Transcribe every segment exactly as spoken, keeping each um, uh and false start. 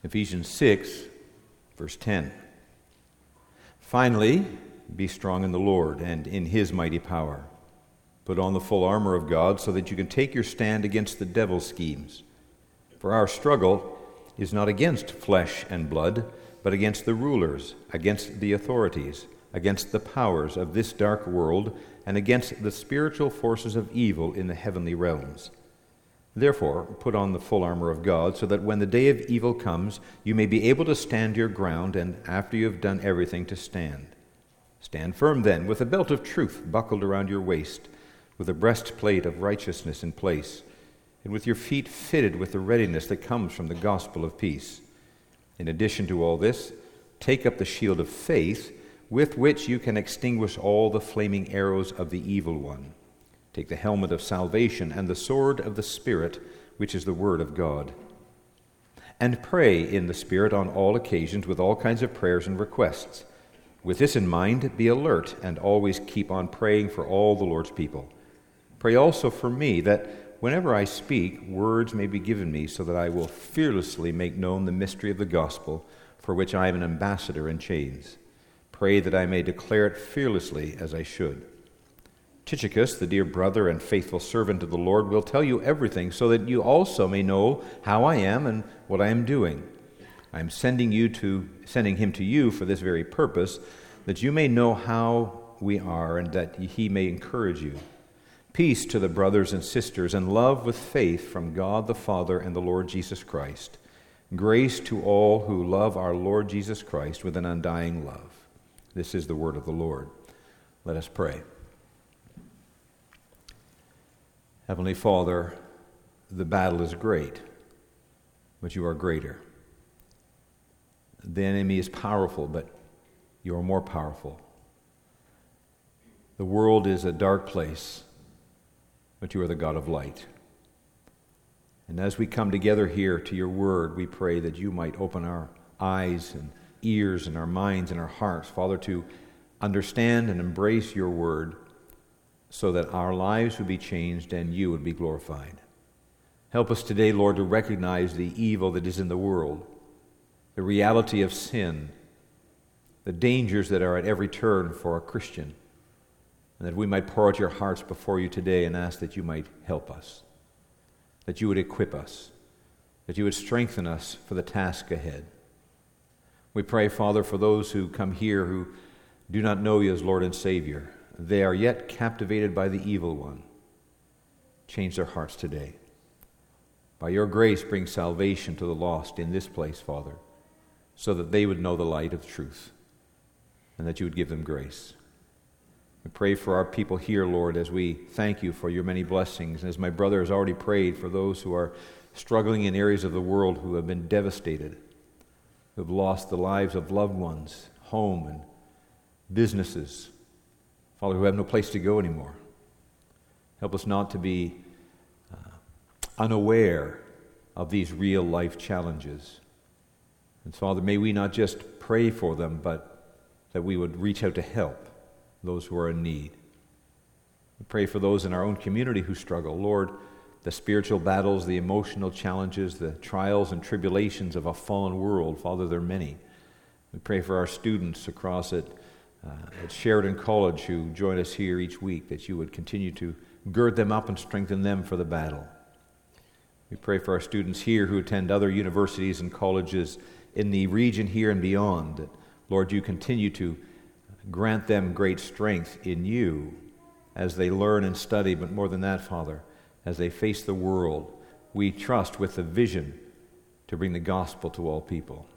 Ephesians six, verse ten. Finally, be strong in the Lord and in his mighty power. Put on the full armor of God so that you can take your stand against the devil's schemes. For our struggle is not against flesh and blood, but against the rulers, against the authorities, against the powers of this dark world, and against the spiritual forces of evil in the heavenly realms. Therefore, put on the full armor of God, so that when the day of evil comes, you may be able to stand your ground, and after you have done everything, to stand. Stand firm then, with a belt of truth buckled around your waist, with a breastplate of righteousness in place, and with your feet fitted with the readiness that comes from the gospel of peace. In addition to all this, take up the shield of faith, with which you can extinguish all the flaming arrows of the evil one. Take the helmet of salvation and the sword of the Spirit, which is the word of God. And pray in the Spirit on all occasions with all kinds of prayers and requests. With this in mind, be alert and always keep on praying for all the Lord's people. Pray also for me, that whenever I speak, words may be given me, so that I will fearlessly make known the mystery of the gospel, for which I am an ambassador in chains. Pray that I may declare it fearlessly as I should. Tychicus, the dear brother and faithful servant of the Lord, will tell you everything, so that you also may know how I am and what I am doing. I am sending you to sending him to you for this very purpose, that you may know how we are, and that he may encourage you. Peace to the brothers and sisters, and love with faith from God the Father and the Lord Jesus Christ. Grace to all who love our Lord Jesus Christ with an undying love. This is the word of the Lord. Let us pray. Heavenly Father, the battle is great, but you are greater. The enemy is powerful, but you are more powerful. The world is a dark place, but you are the God of light. And as we come together here to your word, we pray that you might open our eyes and ears and our minds and our hearts, Father, to understand and embrace your word, so that our lives would be changed and you would be glorified. Help us today, Lord, to recognize the evil that is in the world, the reality of sin, the dangers that are at every turn for a Christian, and that we might pour out your hearts before you today and ask that you might help us, that you would equip us, that you would strengthen us for the task ahead. We pray, Father, for those who come here who do not know you as Lord and Savior. They are yet captivated by the evil one. Change their hearts today. By your grace, bring salvation to the lost in this place, Father, so that they would know the light of truth, and that you would give them grace. We pray for our people here, Lord, as we thank you for your many blessings. And as my brother has already prayed for those who are struggling in areas of the world who have been devastated, who have lost the lives of loved ones, home and businesses, Father, who have no place to go anymore. Help us not to be uh, unaware of these real life challenges. And Father, may we not just pray for them, but that we would reach out to help those who are in need. We pray for those in our own community who struggle. Lord, the spiritual battles, the emotional challenges, the trials and tribulations of a fallen world, Father, there are many. We pray for our students across it. Uh, at Sheridan College who join us here each week, that you would continue to gird them up and strengthen them for the battle. We pray for our students here who attend other universities and colleges in the region here and beyond, that, Lord, you continue to grant them great strength in you as they learn and study, but more than that, Father, as they face the world, we trust with the vision to bring the gospel to all people.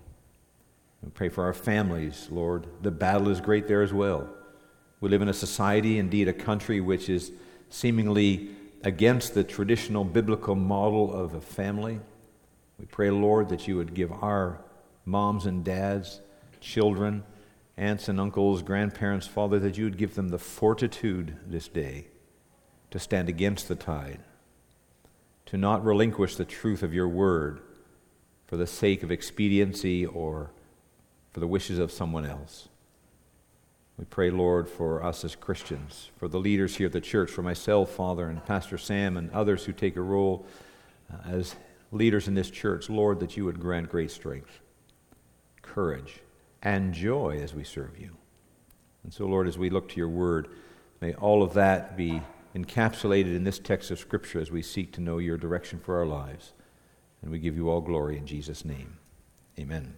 We pray for our families, Lord. The battle is great there as well. We live in a society, indeed a country, which is seemingly against the traditional biblical model of a family. We pray, Lord, that you would give our moms and dads, children, aunts and uncles, grandparents, Father, that you would give them the fortitude this day to stand against the tide, to not relinquish the truth of your word for the sake of expediency or for the wishes of someone else. We pray, Lord, for us as Christians, for the leaders here at the church, for myself, Father, and Pastor Sam, and others who take a role uh, as leaders in this church, Lord, that you would grant great strength, courage, and joy as we serve you. And so, Lord, as we look to your word, may all of that be encapsulated in this text of Scripture as we seek to know your direction for our lives. And we give you all glory in Jesus' name. Amen.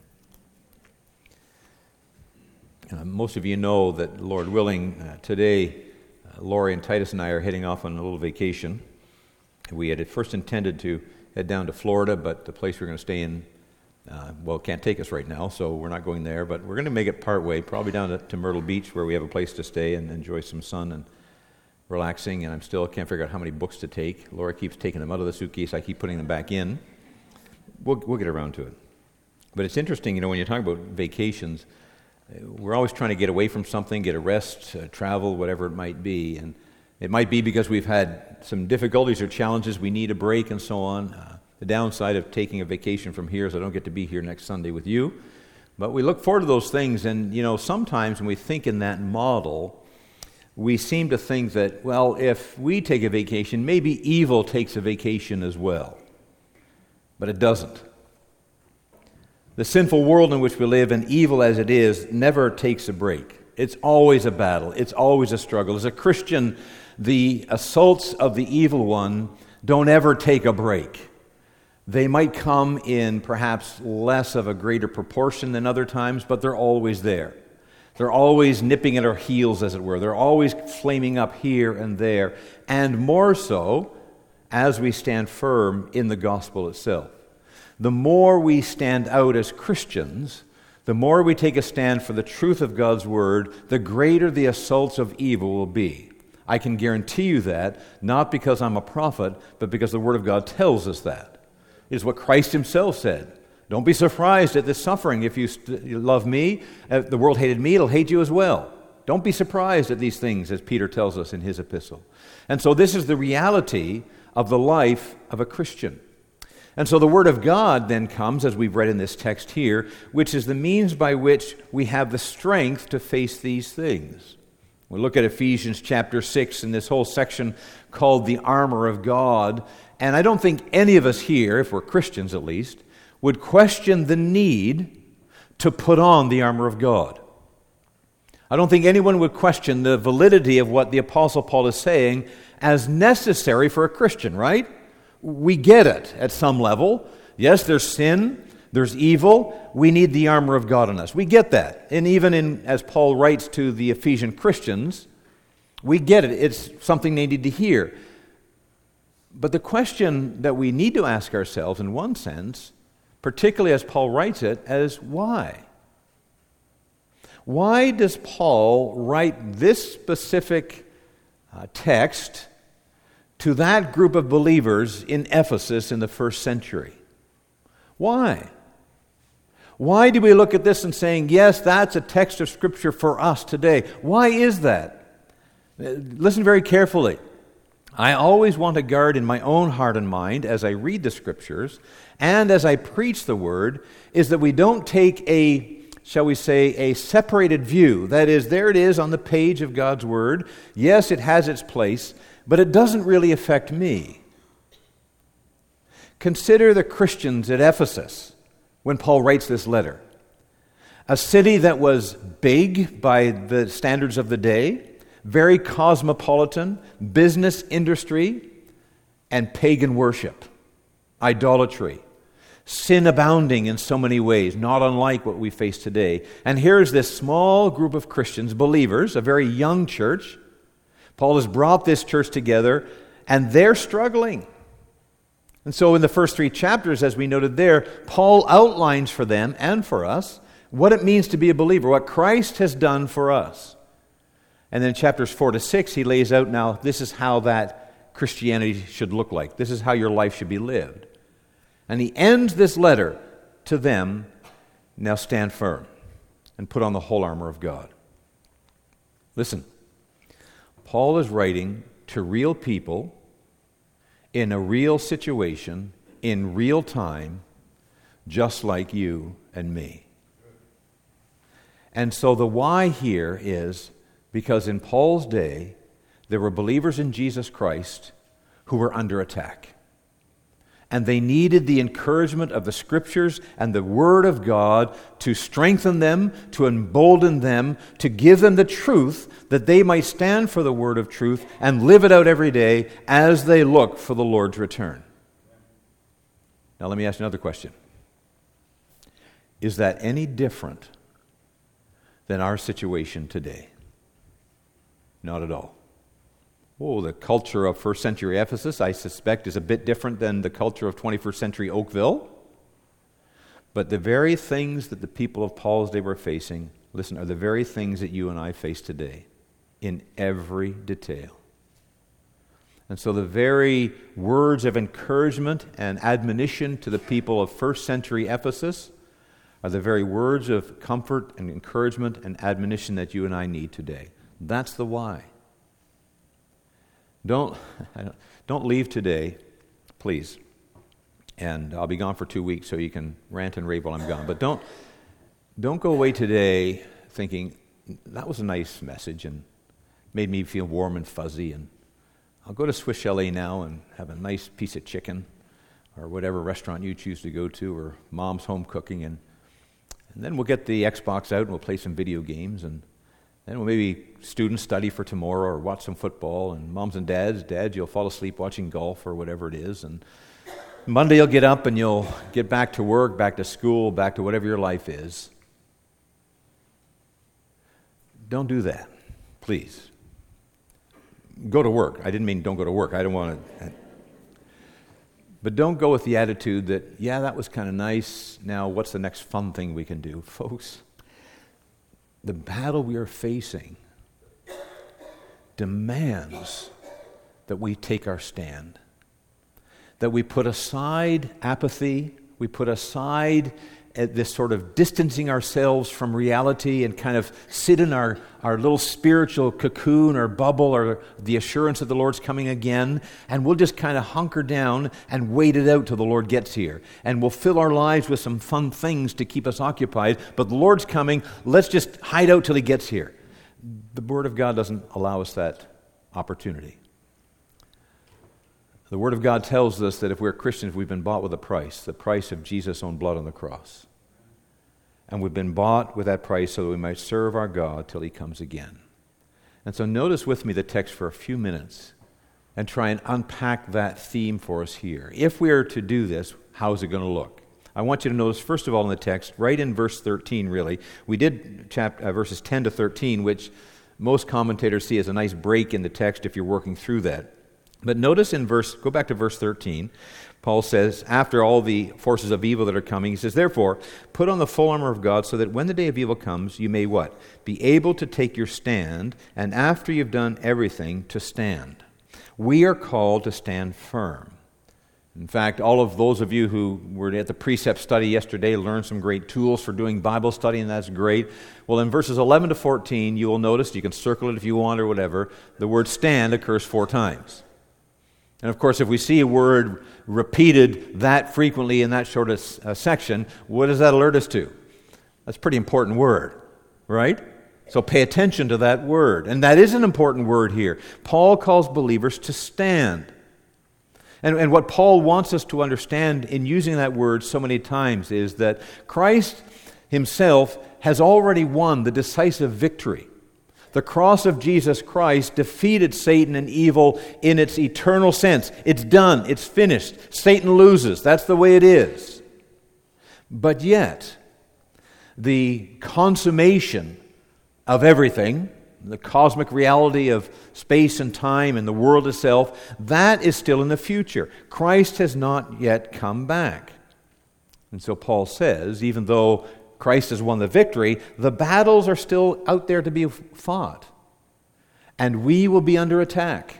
Uh, most of you know that, Lord willing, uh, today, uh, Lori and Titus and I are heading off on a little vacation. We had at first intended to head down to Florida, but the place we're going to stay in, uh, well, can't take us right now, so we're not going there. But we're going to make it part way, probably down to, to Myrtle Beach, where we have a place to stay and enjoy some sun and relaxing. And I'm still can't figure out how many books to take. Laura keeps taking them out of the suitcase. I keep putting them back in. We'll, we'll get around to it. But it's interesting, you know, when you're talking about vacations, we're always trying to get away from something, get a rest, uh, travel, whatever it might be. And it might be because we've had some difficulties or challenges, we need a break and so on. Uh, the downside of taking a vacation from here is I don't get to be here next Sunday with you. But we look forward to those things, and, you know, sometimes when we think in that model, we seem to think that, well, if we take a vacation, maybe evil takes a vacation as well. But it doesn't. The sinful world in which we live, and evil as it is, never takes a break. It's always a battle. It's always a struggle. As a Christian, the assaults of the evil one don't ever take a break. They might come in perhaps less of a greater proportion than other times, but they're always there. They're always nipping at our heels, as it were. They're always flaming up here and there, and more so as we stand firm in the gospel itself. The more we stand out as Christians, the more we take a stand for the truth of God's word, the greater the assaults of evil will be. I can guarantee you that, not because I'm a prophet, but because the word of God tells us that. It is what Christ himself said. Don't be surprised at this suffering. If you, st- you love me, uh, the world hated me, it'll hate you as well. Don't be surprised at these things, as Peter tells us in his epistle. And so this is the reality of the life of a Christian. And so the Word of God then comes, as we've read in this text here, which is the means by which we have the strength to face these things. We look at Ephesians chapter six in this whole section called the armor of God. And I don't think any of us here, if we're Christians at least, would question the need to put on the armor of God. I don't think anyone would question the validity of what the Apostle Paul is saying as necessary for a Christian, right? We get it at some level. Yes, there's sin, there's evil. We need the armor of God on us. We get that. And even in, as Paul writes to the Ephesian Christians, we get it. It's something they need to hear. But the question that we need to ask ourselves, in one sense, particularly as Paul writes it, is why? Why does Paul write this specific uh, text to that group of believers in Ephesus in the first century? Why? Why do we look at this and saying, yes, that's a text of Scripture for us today? Why is that? Listen very carefully. I always want to guard in my own heart and mind as I read the Scriptures and as I preach the Word, is that we don't take a, shall we say, a separated view. That is, there it is on the page of God's Word. Yes, it has its place, but it doesn't really affect me. Consider the Christians at Ephesus when Paul writes this letter. A city that was big by the standards of the day, very cosmopolitan, business industry, and pagan worship, idolatry, sin abounding in so many ways, not unlike what we face today. And here's this small group of Christians, believers, a very young church. Paul has brought this church together, and they're struggling. And so in the first three chapters, as we noted there, Paul outlines for them and for us what it means to be a believer, what Christ has done for us. And then chapters four to six, he lays out now, this is how that Christianity should look like. This is how your life should be lived. And he ends this letter to them, now stand firm and put on the whole armor of God. Listen, Paul is writing to real people in a real situation, in real time, just like you and me. And so the why here is because in Paul's day, there were believers in Jesus Christ who were under attack. And they needed the encouragement of the Scriptures and the Word of God to strengthen them, to embolden them, to give them the truth that they might stand for the Word of truth and live it out every day as they look for the Lord's return. Now let me ask another question. Is that any different than our situation today? Not at all. Oh, the culture of first century Ephesus, I suspect, is a bit different than the culture of twenty-first century Oakville. But the very things that the people of Paul's day were facing, listen, are the very things that you and I face today, in every detail. And so the very words of encouragement and admonition to the people of first century Ephesus are the very words of comfort and encouragement and admonition that you and I need today. That's the why. Don't, don't leave today, please. And I'll be gone for two weeks, so you can rant and rave while I'm gone. But don't, don't go away today thinking, that was a nice message and made me feel warm and fuzzy, and I'll go to Swiss Chalet now and have a nice piece of chicken or whatever restaurant you choose to go to, or Mom's home cooking, and, and then we'll get the Xbox out and we'll play some video games, and then we'll maybe students study for tomorrow or watch some football, and moms and dads, dads, you'll fall asleep watching golf or whatever it is, and Monday you'll get up and you'll get back to work, back to school, back to whatever your life is. Don't do that, please. Go to work. I didn't mean don't go to work. I don't want to. But don't go with the attitude that, yeah, that was kind of nice. Now what's the next fun thing we can do? Folks, the battle we are facing demands that we take our stand, that we put aside apathy, we put aside this sort of distancing ourselves from reality and kind of sit in our, our little spiritual cocoon or bubble or the assurance that the Lord's coming again, and we'll just kind of hunker down and wait it out till the Lord gets here. And we'll fill our lives with some fun things to keep us occupied, but the Lord's coming, let's just hide out till He gets here. The Word of God doesn't allow us that opportunity. The Word of God tells us that if we're Christians, we've been bought with a price, the price of Jesus' own blood on the cross. And we've been bought with that price so that we might serve our God till He comes again. And so notice with me the text for a few minutes and try and unpack that theme for us here. If we are to do this, how is it going to look? I want you to notice, first of all, in the text, right in verse thirteen, really, we did chapter, uh, verses ten to thirteen, which most commentators see as a nice break in the text if you're working through that. But notice in verse, go back to verse thirteen, Paul says, after all the forces of evil that are coming, he says, therefore, put on the full armor of God so that when the day of evil comes, you may what? Be able to take your stand, and after you've done everything, to stand. We are called to stand firm. In fact, all of those of you who were at the precept study yesterday learned some great tools for doing Bible study, and that's great. Well, in verses eleven to fourteen, you will notice, you can circle it if you want or whatever, the word stand occurs four times. And of course, if we see a word repeated that frequently in that short of uh, section, what does that alert us to? That's a pretty important word, right? So pay attention to that word. And that is an important word here. Paul calls believers to stand. And, and what Paul wants us to understand in using that word so many times is that Christ Himself has already won the decisive victory. The cross of Jesus Christ defeated Satan and evil in its eternal sense. It's done. It's finished. Satan loses. That's the way it is. But yet, the consummation of everything, the cosmic reality of space and time and the world itself, that is still in the future. Christ has not yet come back. And so Paul says, even though Christ has won the victory, the battles are still out there to be fought. And we will be under attack.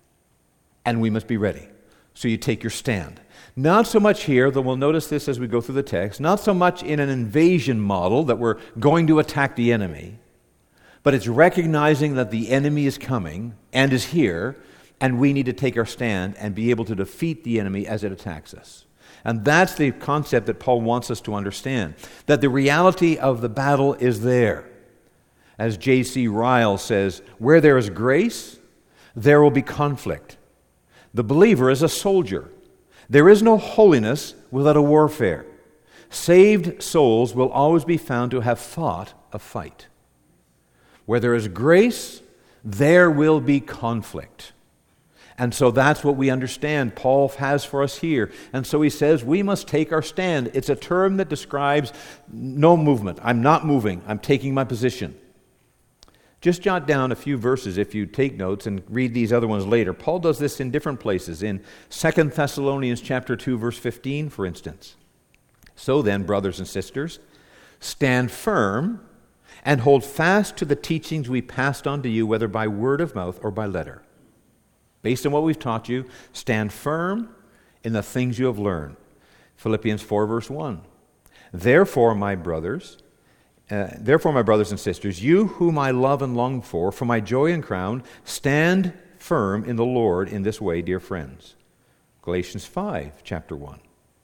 And we must be ready. So you take your stand. Not so much here, though we'll notice this as we go through the text, not so much in an invasion model that we're going to attack the enemy, but it's recognizing that the enemy is coming and is here, and we need to take our stand and be able to defeat the enemy as it attacks us. And that's the concept that Paul wants us to understand, that the reality of the battle is there. As J C Ryle says, where there is grace, there will be conflict. The believer is a soldier. There is no holiness without a warfare. Saved souls will always be found to have fought a fight. Where there is grace, there will be conflict. And so that's what we understand Paul has for us here. And so he says we must take our stand. It's a term that describes no movement. I'm not moving. I'm taking my position. Just jot down a few verses if you take notes and read these other ones later. Paul does this in different places. In Second Thessalonians chapter two, verse fifteen, for instance. So then, brothers and sisters, stand firm and hold fast to the teachings we passed on to you, whether by word of mouth or by letter. Based on what we've taught you, stand firm in the things you have learned. Philippians four, verse one. Therefore, my brothers, uh, therefore, my brothers and sisters, you whom I love and long for, for my joy and crown, stand firm in the Lord in this way, dear friends. Galatians five, chapter one.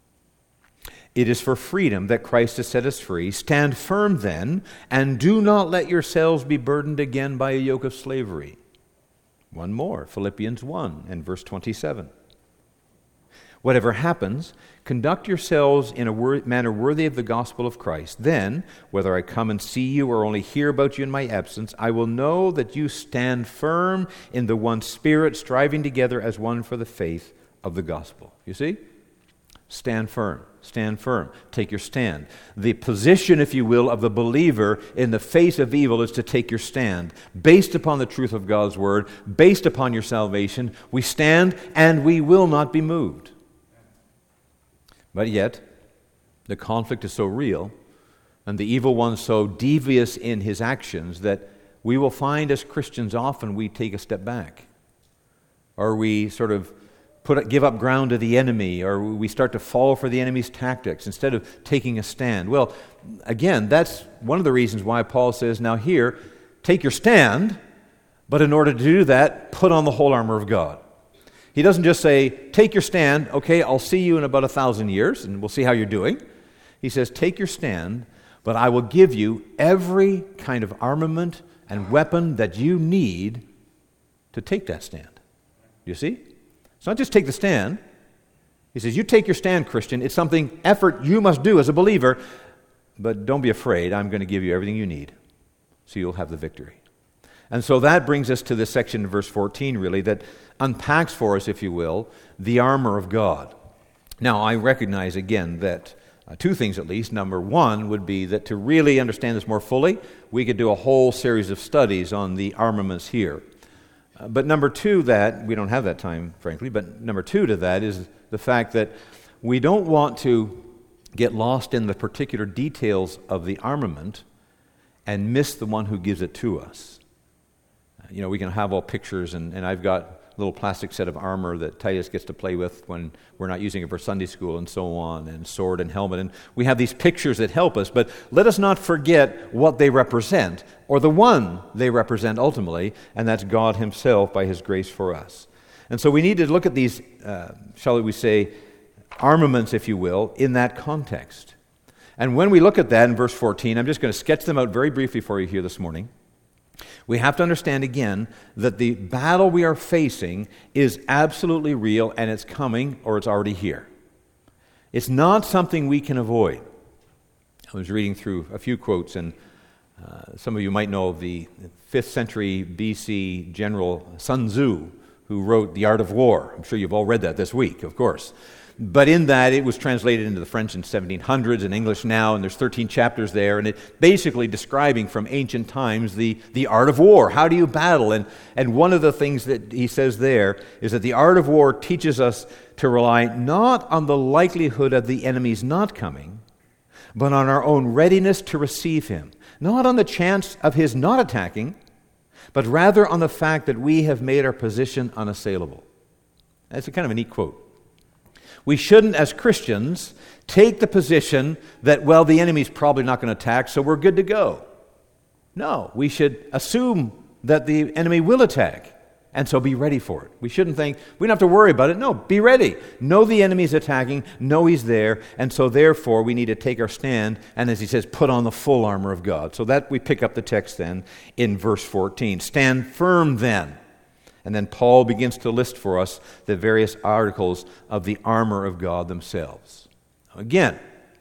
It is for freedom that Christ has set us free. Stand firm then, and do not let yourselves be burdened again by a yoke of slavery. One more, Philippians one and verse twenty-seven. Whatever happens, conduct yourselves in a wor- manner worthy of the gospel of Christ. Then, whether I come and see you or only hear about you in my absence, I will know that you stand firm in the one Spirit, striving together as one for the faith of the gospel. You see? Stand firm. Stand firm. Take your stand. The position, if you will, of the believer in the face of evil is to take your stand. Based upon the truth of God's word, based upon your salvation, we stand and we will not be moved. But yet, the conflict is so real and the evil one so devious in his actions that we will find as Christians often we take a step back. Or we sort of Put, give up ground to the enemy, or we start to fall for the enemy's tactics instead of taking a stand. Well, again, that's one of the reasons why Paul says, now here, take your stand, but in order to do that, put on the whole armor of God. He doesn't just say, take your stand, okay, I'll see you in about a thousand years, and we'll see how you're doing. He says, take your stand, but I will give you every kind of armament and weapon that you need to take that stand. You see? It's not just take the stand. He says, you take your stand, Christian. It's something, effort you must do as a believer. But don't be afraid. I'm going to give you everything you need so you'll have the victory. And so that brings us to this section in verse fourteen, really, that unpacks for us, if you will, the armor of God. Now, I recognize, again, that uh, two things at least. Number one would be that to really understand this more fully, we could do a whole series of studies on the armaments here. Uh, but number two, that, we don't have that time, frankly, but number two to that is the fact that we don't want to get lost in the particular details of the armament and miss the one who gives it to us. Uh, you know, we can have all pictures, and, and I've got a little plastic set of armor that Titus gets to play with when we're not using it for Sunday school and so on, and sword and helmet. And we have these pictures that help us, but let us not forget what they represent, or the one they represent ultimately, and that's God himself by his grace for us. And so we need to look at these, uh, shall we say, armaments, if you will, in that context. And when we look at that in verse fourteen, I'm just going to sketch them out very briefly for you here this morning. We have to understand again that the battle we are facing is absolutely real, and it's coming, or it's already here. It's not something we can avoid. I was reading through a few quotes, and uh, some of you might know of the fifth century B C general Sun Tzu, who wrote The Art of War. I'm sure you've all read that this week, of course. But in that, it was translated into the French in seventeen hundreds and English now, and there's thirteen chapters there, and it basically describing from ancient times the, the art of war. How do you battle? And, and one of the things that he says there is that the art of war teaches us to rely not on the likelihood of the enemy's not coming, but on our own readiness to receive him. Not on the chance of his not attacking, but rather on the fact that we have made our position unassailable. That's a kind of a neat quote. We shouldn't, as Christians, take the position that, well, the enemy's probably not going to attack, so we're good to go. No, we should assume that the enemy will attack, and so be ready for it. We shouldn't think, we don't have to worry about it. No, be ready. Know the enemy's attacking, know he's there, and so therefore we need to take our stand, and as he says, put on the full armor of God. So that we pick up the text then in verse fourteen. Stand firm then. And then Paul begins to list for us the various articles of the armor of God themselves. Again,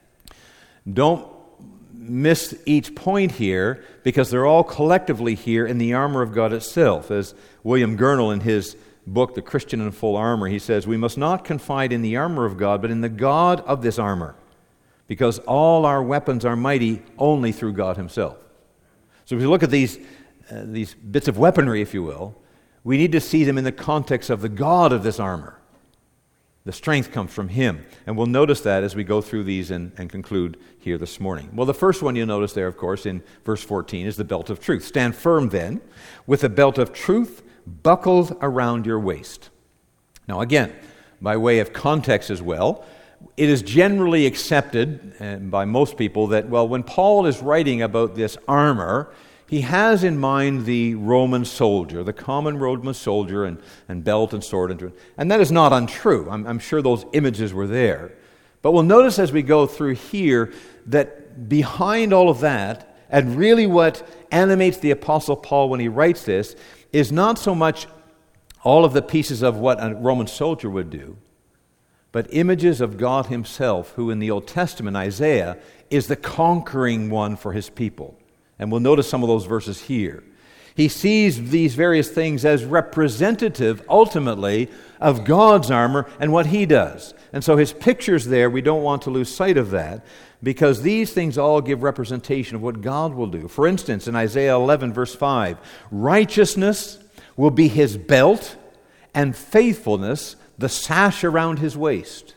don't miss each point here, because they're all collectively here in the armor of God itself. As William Gurnall, in his book, The Christian in Full Armor, he says, "We must not confide in the armor of God, but in the God of this armor, because all our weapons are mighty only through God himself." So if you look at these, uh, these bits of weaponry, if you will, we need to see them in the context of the God of this armor. The strength comes from him. And we'll notice that as we go through these and, and conclude here this morning. Well, the first one you'll notice there, of course, in verse fourteen is the belt of truth. "Stand firm then, with the belt of truth buckled around your waist." Now again, by way of context as well, it is generally accepted uh, by most people that, well, when Paul is writing about this armor, he has in mind the Roman soldier, the common Roman soldier, and, and belt and sword. And, and that is not untrue. I'm, I'm sure those images were there. But we'll notice as we go through here that behind all of that, and really what animates the Apostle Paul when he writes this, is not so much all of the pieces of what a Roman soldier would do, but images of God himself, who in the Old Testament, Isaiah, is the conquering one for his people. And we'll notice some of those verses here. He sees these various things as representative, ultimately, of God's armor and what he does. And so his pictures there, we don't want to lose sight of that, because these things all give representation of what God will do. For instance, in Isaiah eleven, verse five, "Righteousness will be his belt, and faithfulness the sash around his waist."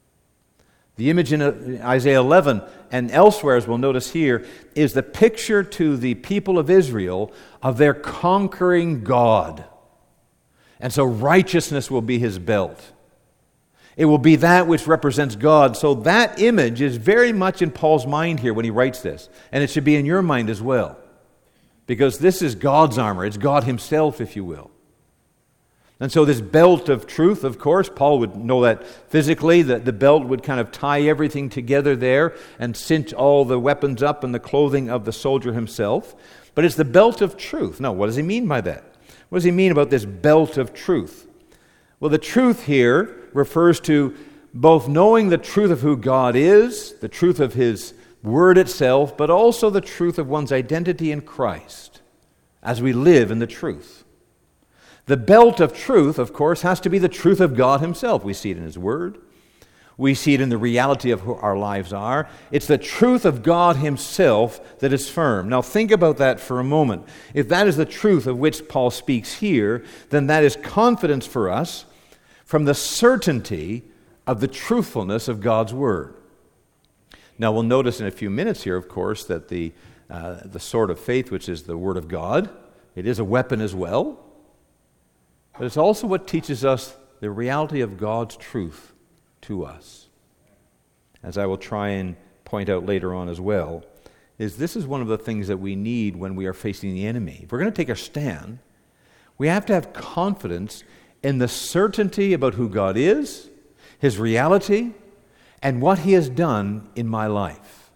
The image in Isaiah eleven and elsewhere, as we'll notice here, is the picture to the people of Israel of their conquering God. And so righteousness will be his belt. It will be that which represents God. So that image is very much in Paul's mind here when he writes this. And it should be in your mind as well. Because this is God's armor. It's God himself, if you will. And so this belt of truth, of course, Paul would know that physically, that the belt would kind of tie everything together there and cinch all the weapons up and the clothing of the soldier himself. But it's the belt of truth. Now, what does he mean by that? What does he mean about this belt of truth? Well, the truth here refers to both knowing the truth of who God is, the truth of his word itself, but also the truth of one's identity in Christ as we live in the truth. The belt of truth, of course, has to be the truth of God himself. We see it in his word. We see it in the reality of who our lives are. It's the truth of God himself that is firm. Now think about that for a moment. If that is the truth of which Paul speaks here, then that is confidence for us from the certainty of the truthfulness of God's word. Now we'll notice in a few minutes here, of course, that the, uh, the sword of faith, which is the word of God, it is a weapon as well. But it's also what teaches us the reality of God's truth to us. As I will try and point out later on as well, is this is one of the things that we need when we are facing the enemy. If we're going to take a stand, we have to have confidence in the certainty about who God is, his reality, and what he has done in my life.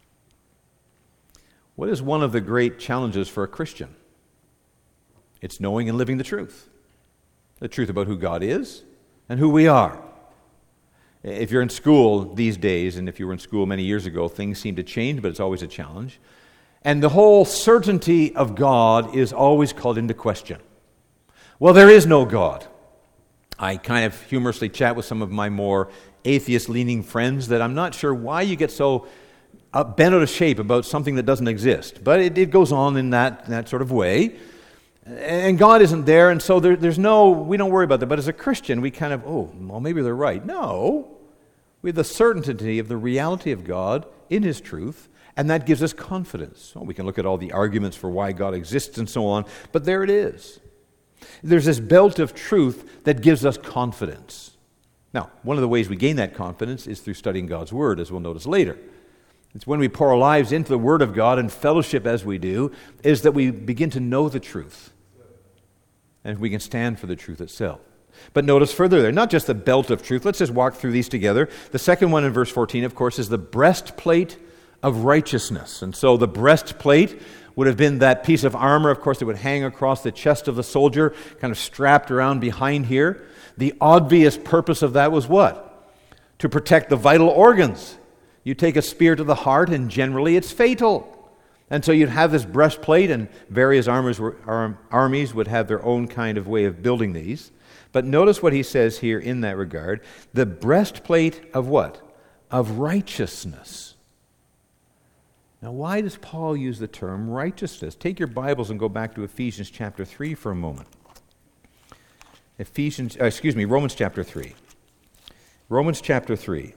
What is one of the great challenges for a Christian? It's knowing and living the truth. The truth about who God is and who we are. If you're in school these days, and if you were in school many years ago, things seem to change, but it's always a challenge. And the whole certainty of God is always called into question. Well, there is no God. I kind of humorously chat with some of my more atheist-leaning friends that I'm not sure why you get so bent out of shape about something that doesn't exist. But it, it goes on in that, that sort of way. And God isn't there, and so there, there's no, we don't worry about that. But as a Christian, we kind of, oh, well, maybe they're right. No. We have the certainty of the reality of God in his truth, and that gives us confidence. Well, we can look at all the arguments for why God exists and so on, but there it is. There's this belt of truth that gives us confidence. Now, one of the ways we gain that confidence is through studying God's Word, as we'll notice later. It's when we pour our lives into the Word of God and fellowship as we do, is that we begin to know the truth. And we can stand for the truth itself. But notice further there, not just the belt of truth. Let's just walk through these together. The second one in verse fourteen, of course, is the breastplate of righteousness. And so the breastplate would have been that piece of armor, of course, that would hang across the chest of the soldier, kind of strapped around behind here. The obvious purpose of that was what? To protect the vital organs. You take a spear to the heart, and generally it's fatal. And so you'd have this breastplate, and various armors were, arm, armies would have their own kind of way of building these. But notice what he says here in that regard. The breastplate of what? Of righteousness. Now, why does Paul use the term righteousness? Take your Bibles and go back to Ephesians chapter three for a moment. Ephesians, uh, excuse me, Romans chapter three. Romans chapter three.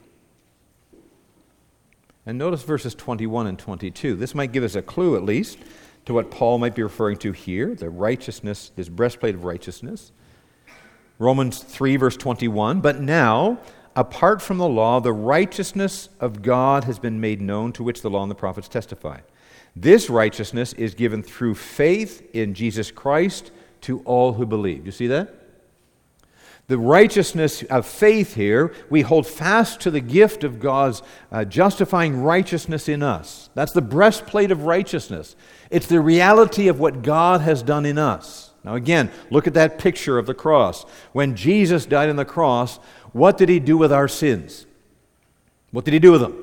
And notice verses twenty-one and twenty-two. This might give us a clue, at least, to what Paul might be referring to here, the righteousness, this breastplate of righteousness. Romans three, verse twenty-one. But now, apart from the law, the righteousness of God has been made known, to which the law and the prophets testify. This righteousness is given through faith in Jesus Christ to all who believe. You see that? The righteousness of faith here, we hold fast to the gift of God's uh, justifying righteousness in us. That's the breastplate of righteousness. It's the reality of what God has done in us. Now again, look at that picture of the cross. When Jesus died on the cross, what did He do with our sins? What did He do with them?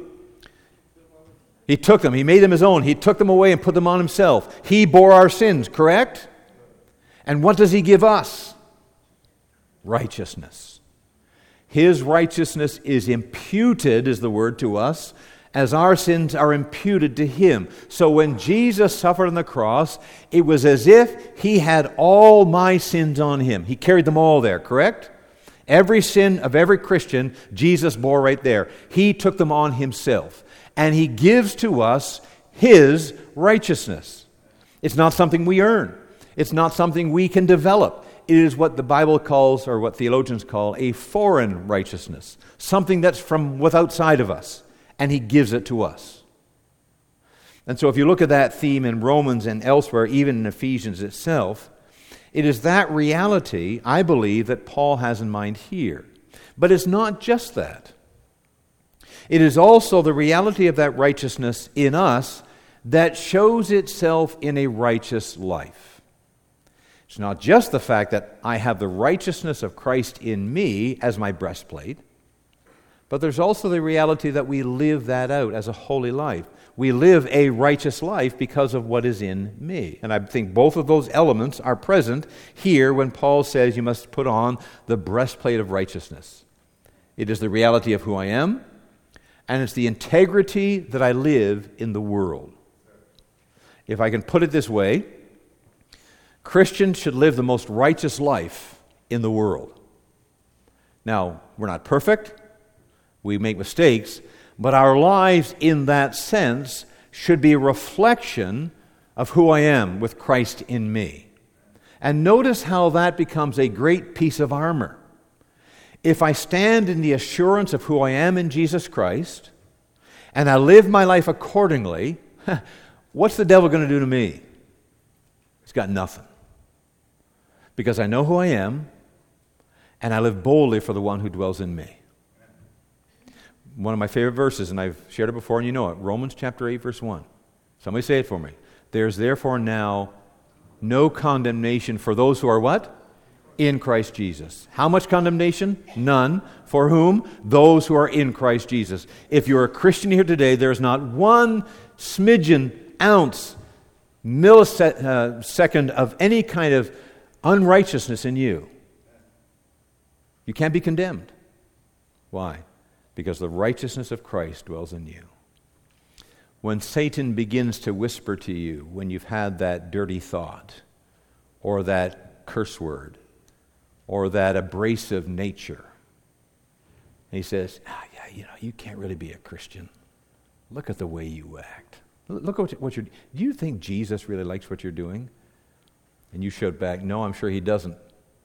He took them. He made them His own. He took them away and put them on Himself. He bore our sins, correct? And what does He give us? Righteousness. His righteousness is imputed, is the word, to us, as our sins are imputed to Him. So when Jesus suffered on the cross, it was as if He had all my sins on Him. He carried them all there, correct? Every sin of every Christian, Jesus bore right there. He took them on Himself. And He gives to us His righteousness. It's not something we earn. It's not something we can develop. It is what the Bible calls, or what theologians call, a foreign righteousness. Something that's from with outside of us. And He gives it to us. And so if you look at that theme in Romans and elsewhere, even in Ephesians itself, it is that reality, I believe, that Paul has in mind here. But it's not just that. It is also the reality of that righteousness in us that shows itself in a righteous life. It's not just the fact that I have the righteousness of Christ in me as my breastplate, but there's also the reality that we live that out as a holy life. We live a righteous life because of what is in me. And I think both of those elements are present here when Paul says you must put on the breastplate of righteousness. It is the reality of who I am, and it's the integrity that I live in the world. If I can put it this way, Christians should live the most righteous life in the world. Now, we're not perfect. We make mistakes. But our lives in that sense should be a reflection of who I am with Christ in me. And notice how that becomes a great piece of armor. If I stand in the assurance of who I am in Jesus Christ, and I live my life accordingly, what's the devil going to do to me? He's got nothing. Because I know who I am, and I live boldly for the one who dwells in me. One of my favorite verses, and I've shared it before, and you know it, Romans chapter eight, verse one. Somebody say it for me. There's therefore now no condemnation for those who are what? In Christ Jesus. How much condemnation? None. For whom? Those who are in Christ Jesus. If you're a Christian here today, there's not one smidgen, ounce, millisecond of any kind of unrighteousness in you. You can't be condemned. Why? Because the righteousness of Christ dwells in you. When Satan begins to whisper to you, when you've had that dirty thought, or that curse word, or that abrasive nature, and he says, ah, yeah, you know, you can't really be a Christian. Look at the way you act. Look at what you're doing. Do you think Jesus really likes what you're doing? And you shout back, no, I'm sure He doesn't.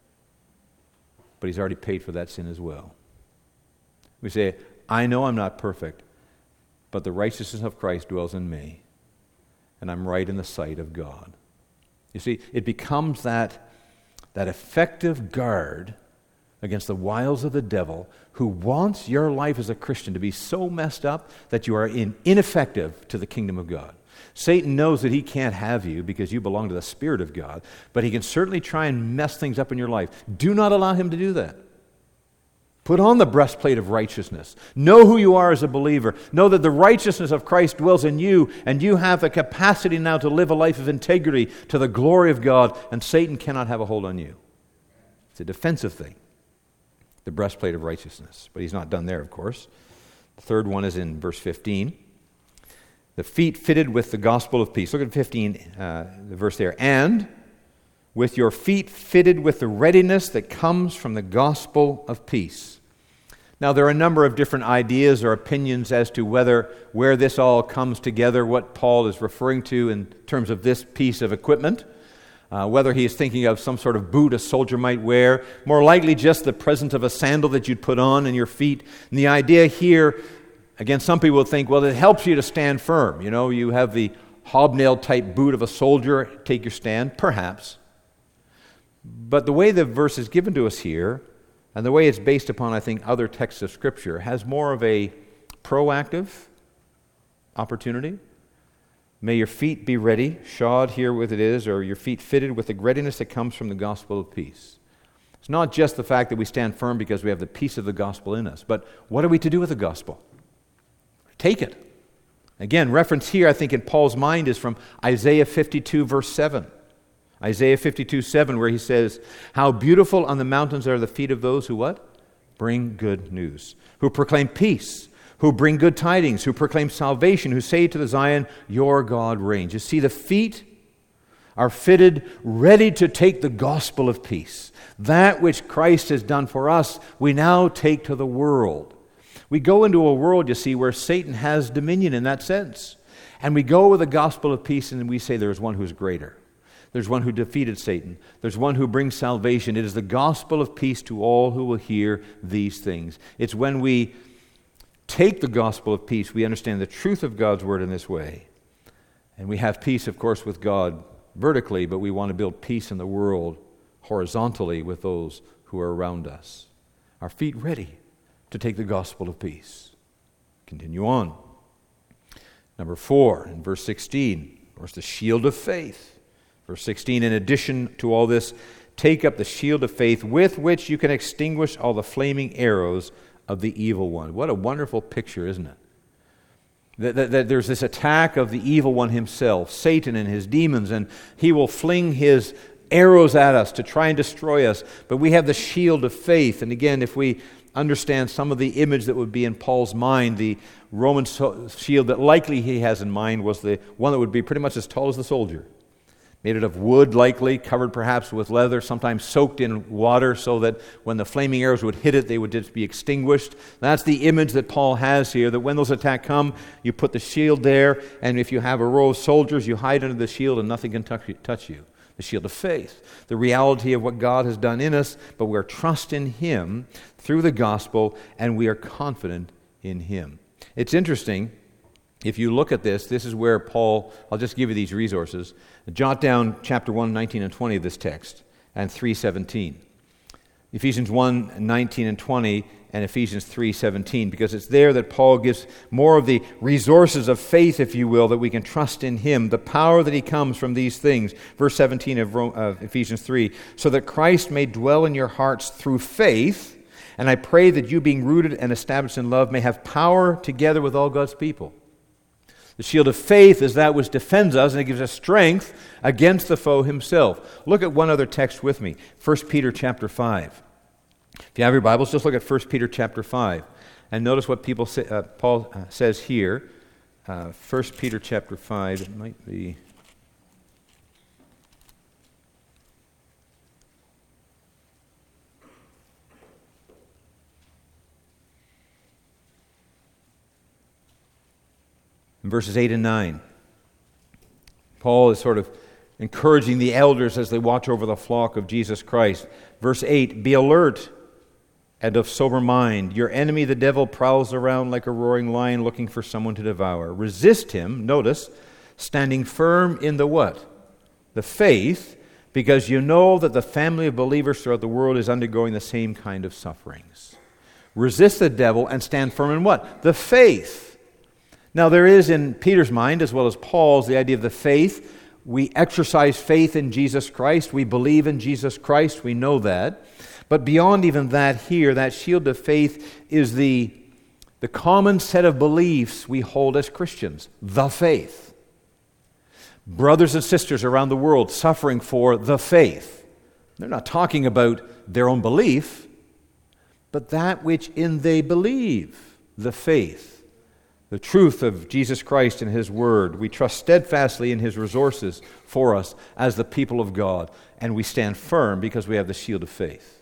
But He's already paid for that sin as well. We say, I know I'm not perfect, but the righteousness of Christ dwells in me, and I'm right in the sight of God. You see, it becomes that, that effective guard against the wiles of the devil, who wants your life as a Christian to be so messed up that you are in, ineffective to the kingdom of God. Satan knows that he can't have you because you belong to the Spirit of God, but he can certainly try and mess things up in your life. Do not allow him to do that. Put on the breastplate of righteousness. Know who you are as a believer. Know that the righteousness of Christ dwells in you, and you have the capacity now to live a life of integrity to the glory of God, and Satan cannot have a hold on you. It's a defensive thing, the breastplate of righteousness. But he's not done there, of course. The third one is in verse fifteen. The feet fitted with the gospel of peace. Look at fifteen, uh, the verse there. And with your feet fitted with the readiness that comes from the gospel of peace. Now, there are a number of different ideas or opinions as to whether where this all comes together, what Paul is referring to in terms of this piece of equipment, uh, whether he is thinking of some sort of boot a soldier might wear, more likely just the presence of a sandal that you'd put on in your feet. And the idea here, again, some people think, well, it helps you to stand firm. You know, you have the hobnail type boot of a soldier, take your stand, perhaps. But the way the verse is given to us here, and the way it's based upon, I think, other texts of Scripture, has more of a proactive opportunity. May your feet be ready, shod here with it is, or your feet fitted with the readiness that comes from the gospel of peace. It's not just the fact that we stand firm because we have the peace of the gospel in us, but what are we to do with the gospel? Take it. Again, reference here, I think, in Paul's mind is from Isaiah fifty-two, verse seven. Isaiah fifty-two, seven, where he says, how beautiful on the mountains are the feet of those who what? Bring good news. Who proclaim peace. Who bring good tidings. Who proclaim salvation. Who say to the Zion, your God reigns. You see, the feet are fitted, ready to take the gospel of peace. That which Christ has done for us, we now take to the world. We go into a world, you see, where Satan has dominion in that sense. And we go with the gospel of peace and we say there's one who's greater. There's one who defeated Satan. There's one who brings salvation. It is the gospel of peace to all who will hear these things. It's when we take the gospel of peace, we understand the truth of God's word in this way. And we have peace, of course, with God vertically, but we want to build peace in the world horizontally with those who are around us. Our feet ready to take the gospel of peace. Continue on. Number four, in verse sixteen, of course, the shield of faith. Verse sixteen, in addition to all this, take up the shield of faith with which you can extinguish all the flaming arrows of the evil one. What a wonderful picture, isn't it? That, that, that there's this attack of the evil one himself, Satan and his demons, and he will fling his arrows at us to try and destroy us. But we have the shield of faith. And again, if we understand some of the image that would be in Paul's mind, the Roman so- shield that likely he has in mind was the one that would be pretty much as tall as the soldier. Made it of wood, likely, covered perhaps with leather, sometimes soaked in water so that when the flaming arrows would hit it, they would just be extinguished. That's the image that Paul has here, that when those attacks come, you put the shield there, and if you have a row of soldiers, you hide under the shield and nothing can touch you. The shield of faith, the reality of what God has done in us, but we're trust in Him through the gospel, and we are confident in Him. It's interesting. If you look at this, this is where Paul, I'll just give you these resources. Jot down chapter one, nineteen and twenty of this text, and three seventeen. Ephesians one, nineteen and twenty, and Ephesians three seventeen, because it's there that Paul gives more of the resources of faith, if you will, that we can trust in Him, the power that He comes from these things. Verse seventeen of, Rome, of Ephesians three, so that Christ may dwell in your hearts through faith, and I pray that you, being rooted and established in love, may have power together with all God's people. The shield of faith is that which defends us, and it gives us strength against the foe himself. Look at one other text with me, First Peter chapter five. If you have your Bibles, just look at First Peter chapter five. And notice what people say, uh, Paul uh, says here. Uh, First Peter chapter five, it might be... In verses eight and nine, Paul is sort of encouraging the elders as they watch over the flock of Jesus Christ. Verse eight, be alert and of sober mind. Your enemy, the devil, prowls around like a roaring lion looking for someone to devour. Resist him, notice, standing firm in the what? The faith, because you know that the family of believers throughout the world is undergoing the same kind of sufferings. Resist the devil and stand firm in what? The faith. Now there is in Peter's mind, as well as Paul's, the idea of the faith. We exercise faith in Jesus Christ. We believe in Jesus Christ. We know that. But beyond even that here, that shield of faith is the, the common set of beliefs we hold as Christians. The faith. Brothers and sisters around the world suffering for the faith. They're not talking about their own belief, but that which in they believe. The faith. The truth of Jesus Christ and His Word. We trust steadfastly in His resources for us as the people of God. And we stand firm because we have the shield of faith.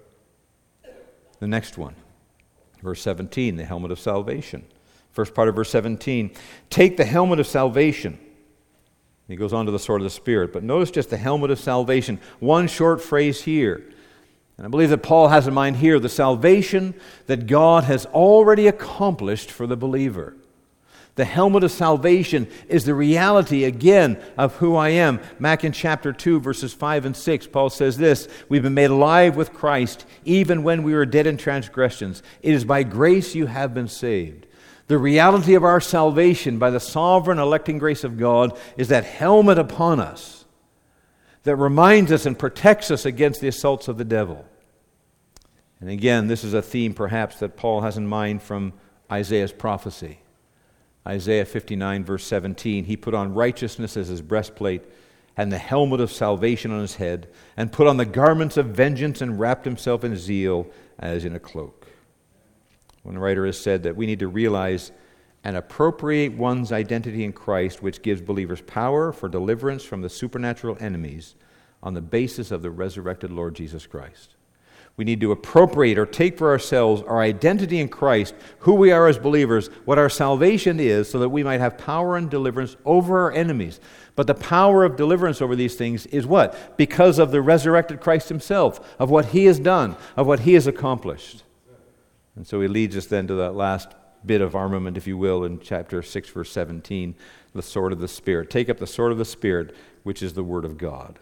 The next one, verse seventeen, the helmet of salvation. First part of verse seventeen, take the helmet of salvation. He goes on to the sword of the Spirit. But notice just the helmet of salvation. One short phrase here. And I believe that Paul has in mind here the salvation that God has already accomplished for the believer. The helmet of salvation is the reality, again, of who I am. Back in chapter two, verses five and six, Paul says this, we've been made alive with Christ, even when we were dead in transgressions. It is by grace you have been saved. The reality of our salvation by the sovereign electing grace of God is that helmet upon us that reminds us and protects us against the assaults of the devil. And again, this is a theme perhaps that Paul has in mind from Isaiah's prophecy. Isaiah fifty-nine, verse seventeen, he put on righteousness as his breastplate and the helmet of salvation on his head, and put on the garments of vengeance and wrapped himself in zeal as in a cloak. One writer has said that we need to realize and appropriate one's identity in Christ, which gives believers power for deliverance from the supernatural enemies on the basis of the resurrected Lord Jesus Christ. We need to appropriate or take for ourselves our identity in Christ, who we are as believers, what our salvation is, so that we might have power and deliverance over our enemies. But the power of deliverance over these things is what? Because of the resurrected Christ Himself, of what He has done, of what He has accomplished. And so He leads us then to that last bit of armament, if you will, in chapter six, verse seventeen, the sword of the Spirit. Take up the sword of the Spirit, which is the Word of God.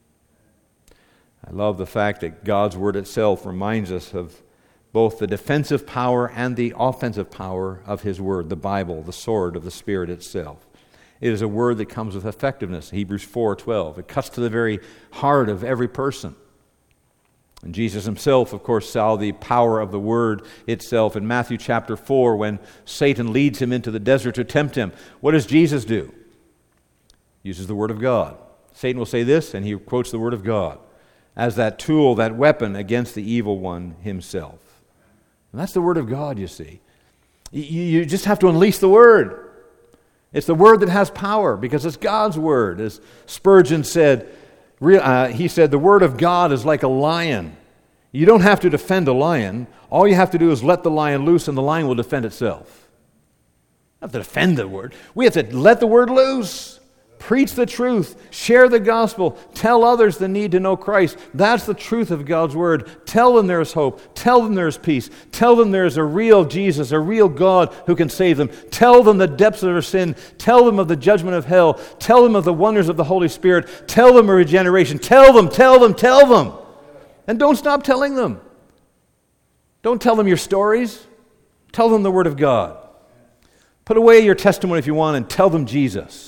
I love the fact that God's Word itself reminds us of both the defensive power and the offensive power of His Word, the Bible, the sword of the Spirit itself. It is a word that comes with effectiveness, Hebrews four twelve. It cuts to the very heart of every person. And Jesus Himself, of course, saw the power of the Word itself in Matthew chapter four when Satan leads Him into the desert to tempt Him. What does Jesus do? He uses the Word of God. Satan will say this, and he quotes the Word of God as that tool, that weapon against the evil one himself. And that's the Word of God, you see. You, you just have to unleash the Word. It's the Word that has power because it's God's Word. As Spurgeon said, uh, he said, the Word of God is like a lion. You don't have to defend a lion. All you have to do is let the lion loose and the lion will defend itself. You don't have to defend the Word. We have to let the Word loose. Preach the truth. Share the gospel. Tell others the need to know Christ. That's the truth of God's Word. Tell them there is hope. Tell them there is peace. Tell them there is a real Jesus, a real God who can save them. Tell them the depths of their sin. Tell them of the judgment of hell. Tell them of the wonders of the Holy Spirit. Tell them of regeneration. Tell them, tell them, tell them. And don't stop telling them. Don't tell them your stories. Tell them the Word of God. Put away your testimony if you want and tell them Jesus.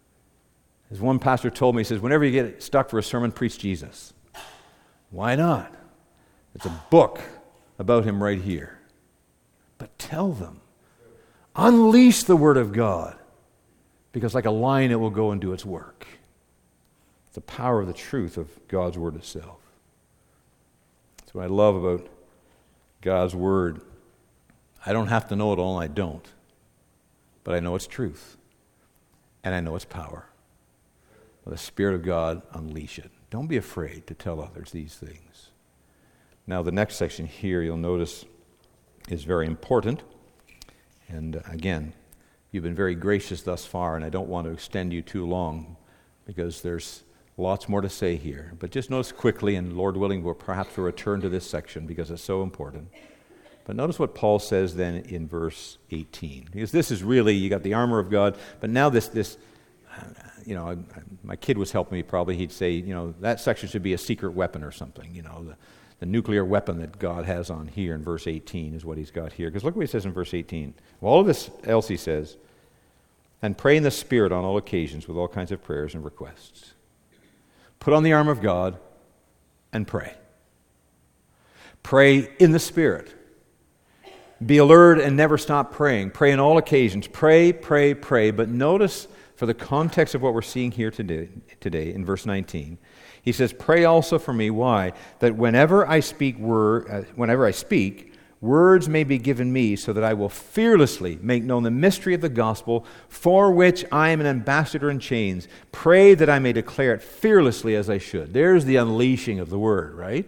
As one pastor told me, he says, whenever you get stuck for a sermon, preach Jesus. Why not? It's a book about Him right here. But tell them. Unleash the Word of God. Because like a lion, it will go and do its work. It's the power of the truth of God's Word itself. That's what I love about God's Word. I don't have to know it all, I don't. But I know its truth. And I know its power. The Spirit of God, unleash it. Don't be afraid to tell others these things. Now, the next section here, you'll notice, is very important. And uh, again, you've been very gracious thus far, and I don't want to extend you too long because there's lots more to say here. But just notice quickly, and Lord willing, we'll perhaps return to this section because it's so important. But notice what Paul says then in verse eighteen. Because this is really, you got the armor of God, but now this, this you know, I, I, my kid was helping me probably, he'd say, you know, that section should be a secret weapon or something, you know, the, the nuclear weapon that God has on here in verse eighteen is what he's got here. Because look what he says in verse eighteen. Well, all of this else he says, And pray in the Spirit on all occasions with all kinds of prayers and requests. Put on the armor of God and pray. Pray in the Spirit. Be alert and never stop praying. Pray on all occasions. Pray, pray, pray. But notice, for the context of what we're seeing here today, today in verse nineteen, he says, "Pray also for me." Why? That whenever I speak word, uh, whenever I speak, words may be given me, so that I will fearlessly make known the mystery of the gospel, for which I am an ambassador in chains. Pray that I may declare it fearlessly as I should. There's the unleashing of the word, right?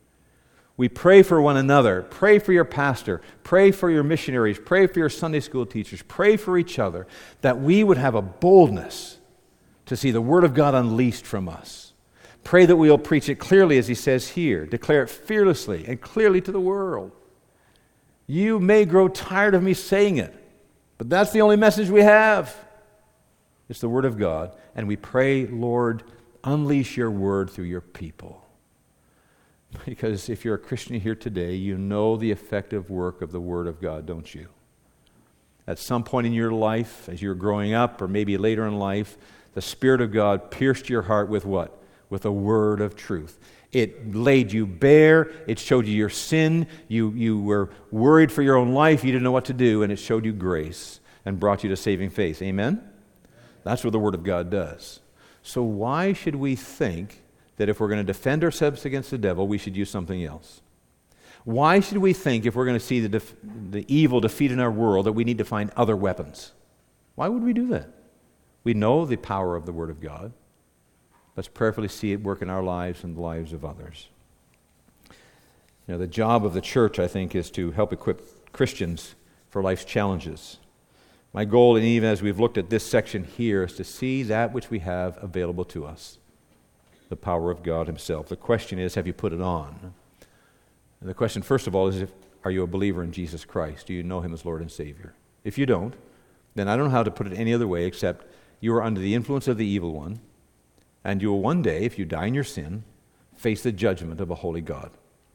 We pray for one another. Pray for your pastor. Pray for your missionaries. Pray for your Sunday school teachers. Pray for each other, that we would have a boldness to see the word of God unleashed from us. Pray that we'll preach it clearly, as he says here. Declare it fearlessly and clearly to the world. You may grow tired of me saying it, but that's the only message we have. It's the Word of God. And we pray, Lord, unleash your Word through your people. Because if you're a Christian here today, you know the effective work of the Word of God, don't you? At some point in your life, as you're growing up, or maybe later in life, the Spirit of God pierced your heart with what? With a word of truth. It laid you bare. It showed you your sin. You, you were worried for your own life. You didn't know what to do, and it showed you grace and brought you to saving faith. Amen? That's what the Word of God does. So why should we think that if we're going to defend ourselves against the devil, we should use something else? Why should we think if we're going to see the, def- the evil defeat in our world that we need to find other weapons? Why would we do that? We know the power of the Word of God. Let's prayerfully see it work in our lives and the lives of others. You know, the job of the church, I think, is to help equip Christians for life's challenges. My goal, and even as we've looked at this section here, is to see that which we have available to us, the power of God Himself. The question is, have you put it on? And the question, first of all, is, if, are you a believer in Jesus Christ? Do you know Him as Lord and Savior? If you don't, then I don't know how to put it any other way except you are under the influence of the evil one, and you will one day, if you die in your sin, face the judgment of a holy God.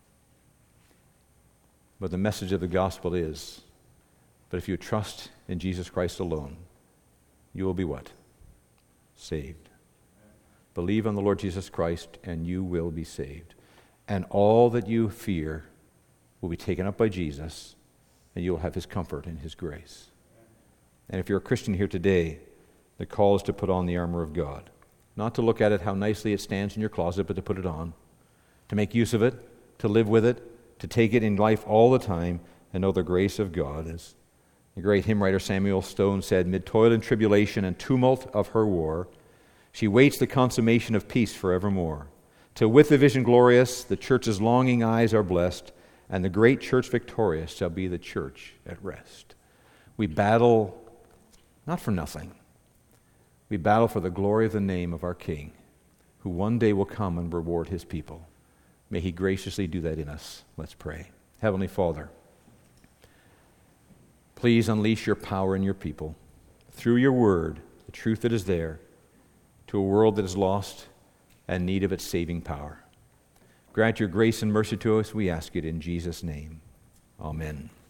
But the message of the gospel is, but if you trust in Jesus Christ alone, you will be what? Saved. Believe on the Lord Jesus Christ, and you will be saved. And all that you fear will be taken up by Jesus, and you will have His comfort and His grace. And if you're a Christian here today, the call is to put on the armor of God. Not to look at it how nicely it stands in your closet, but to put it on, to make use of it, to live with it, to take it in life all the time, and know the grace of God. As the great hymn writer Samuel Stone said, "Mid toil and tribulation and tumult of her war, she waits the consummation of peace forevermore, till with the vision glorious the church's longing eyes are blessed, and the great church victorious shall be the church at rest." We battle not for nothing. We battle for the glory of the name of our King, who one day will come and reward His people. May He graciously do that in us. Let's pray. Heavenly Father, please unleash your power in your people through your word, the truth that is there, to a world that is lost and in need of its saving power. Grant your grace and mercy to us, we ask it in Jesus' name. Amen.